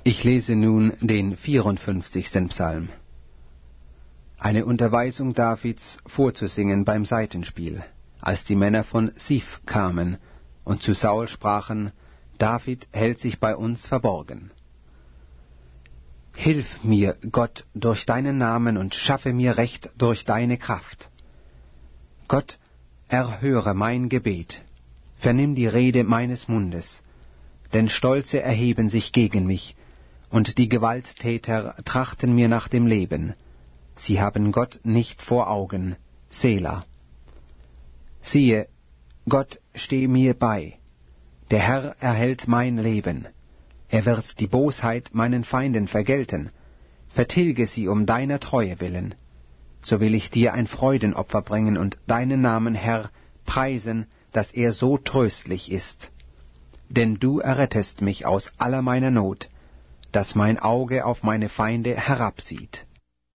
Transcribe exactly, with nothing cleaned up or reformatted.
Ich lese nun den vierundfünfzigsten Psalm. Eine Unterweisung Davids vorzusingen beim Saitenspiel, als die Männer von Sif kamen und zu Saul sprachen: David hält sich bei uns verborgen. Hilf mir, Gott, durch deinen Namen und schaffe mir Recht durch deine Kraft. Gott, erhöre mein Gebet, vernimm die Rede meines Mundes, denn Stolze erheben sich gegen mich, und die Gewalttäter trachten mir nach dem Leben. Sie haben Gott nicht vor Augen. Sela. Siehe, Gott steh mir bei. Der Herr erhält mein Leben. Er wird die Bosheit meinen Feinden vergelten. Vertilge sie um deiner Treue willen. So will ich dir ein Freudenopfer bringen und deinen Namen, Herr, preisen, dass er so tröstlich ist. Denn du errettest mich aus aller meiner Not, dass mein Auge auf meine Feinde herabsieht.